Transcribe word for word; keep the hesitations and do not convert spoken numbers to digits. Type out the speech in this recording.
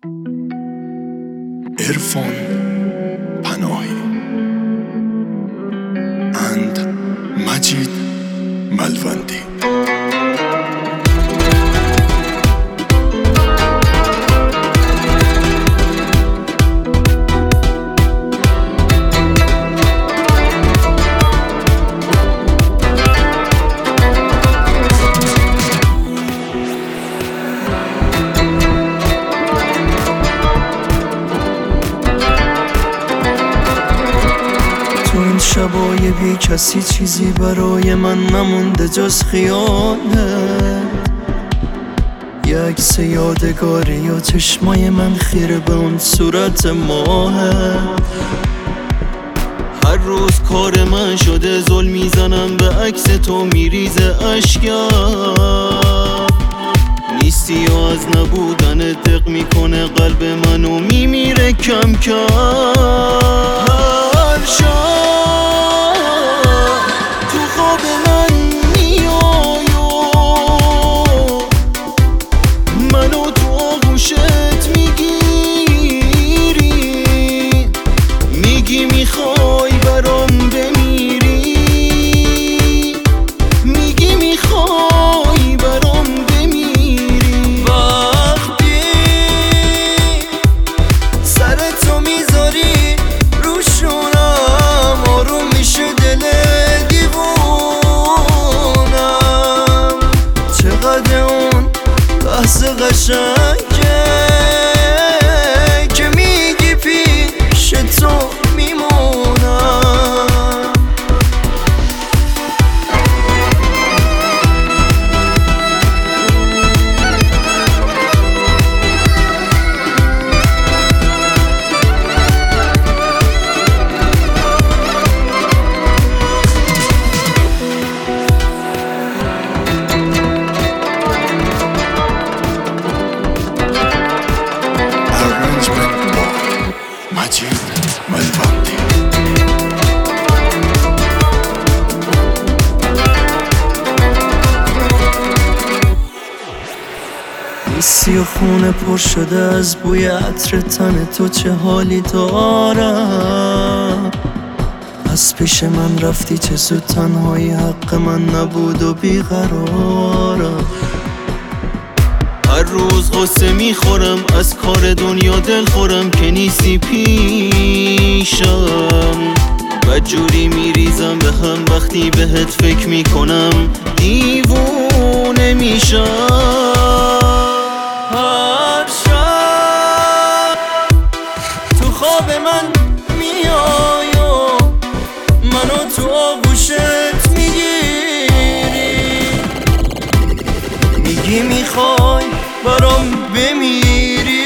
عرفان پناهی and مجید ملوندی. تو این شبای بی کسی چیزی برای من نمونده جز خیالت، یه عکس یادگاری یا چشمای من خیره به اون صورت ماهه. هر روز کار من شده زل میزنم به عکس تو میریزه اشکم، نیستی و از نبودن دق میکنه قلب منو میمیره کم کم. هر شب تو خواب من میای و منو تو آغوشت میگیری، میگی میخوای برام بمیری، میگی میخوای برام بمیری. وقتی سرتو میذاری رو شونم آروم میشه دل دیوونم، چقدر اون لحظه قشنگه که میگی پیش تو میمونم. مجید ملوندی. نیستی و خونه پر شده از بوی عطر تن تو، چه حالی دارم. از پیش من رفتی چه زود، تنهایی حق من نبود و بیقرارم. هر روز غصه میخورم از کار دنیا، دل خورم که نیستی پیشم. بدجوری میریزم به هم وقتی بهت فکر میکنم، دیوونه میشم. هر شب تو خواب من میای و منو تو آغوشت میگیری، میگی میخوای برام بمیری،